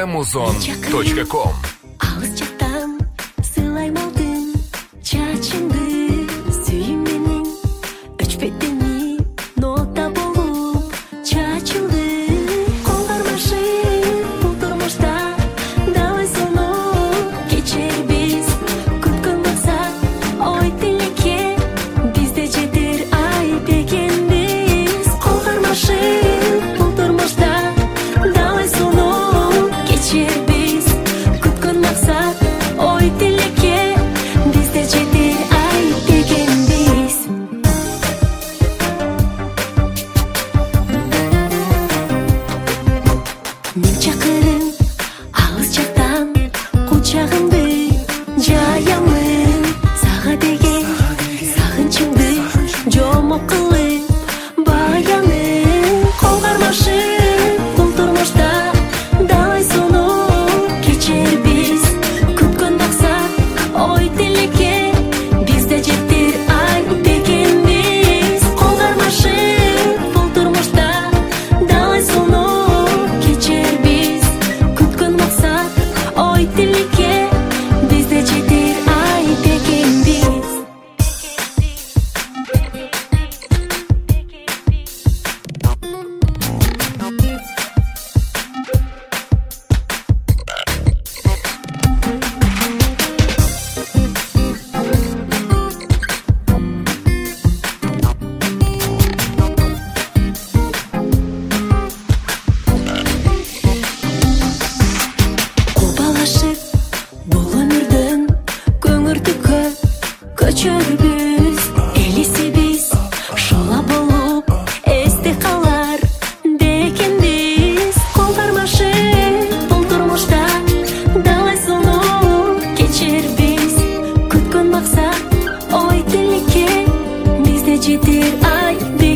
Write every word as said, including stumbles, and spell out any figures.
amazon точка ком. Алыс жақтан сыйлайм алтын чачыңды, сүйім менің өчпеттени нота болуп чачылды. Қолдармашы бұл тұрмышта далай сону кечер біз күткөн мақсат ой тилекке бизде жетер ай дегенбиз. Қолдармашы бұл тұрмышта далай сону кечер біз күткөн мақсат ой тилекке бизде жетер ай дегенбиз. Мен чакырым алыс жактан кучагымды жаямын сага деген сагынчымды жомок кылып баянын. Колгармашы бул турмушта далай сону кечер биз күткөн максат ой тилекке бизде жетер ай дегенбиз. Колгармашы бул турмушта далай сону кечер биз күткөн максат ой тилекке бизде жетер ай дегенбиз. Кубалашып бул өмүрдөн көңүртүккө көчөрбүз. Элисибиз шола болуп эсте калар дегенбиз. Колдармашы бул турмушта далай сону кечер биз күткөн максат ой тилекке бизде жетер ай